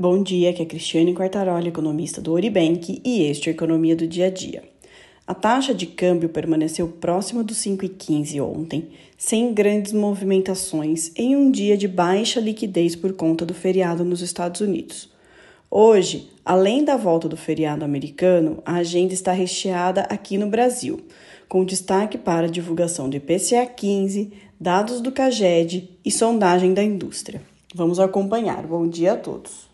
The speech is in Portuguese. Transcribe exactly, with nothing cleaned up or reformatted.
Bom dia, aqui é Cristiane Quartaroli, economista do Oribank, e este é a Economia do Dia a Dia. A taxa de câmbio permaneceu próxima dos cinco vírgula quinze ontem, sem grandes movimentações, em um dia de baixa liquidez por conta do feriado nos Estados Unidos. Hoje, além da volta do feriado americano, a agenda está recheada aqui no Brasil, com destaque para a divulgação do I P C A quinze, dados do CAGED e sondagem da indústria. Vamos acompanhar. Bom dia a todos.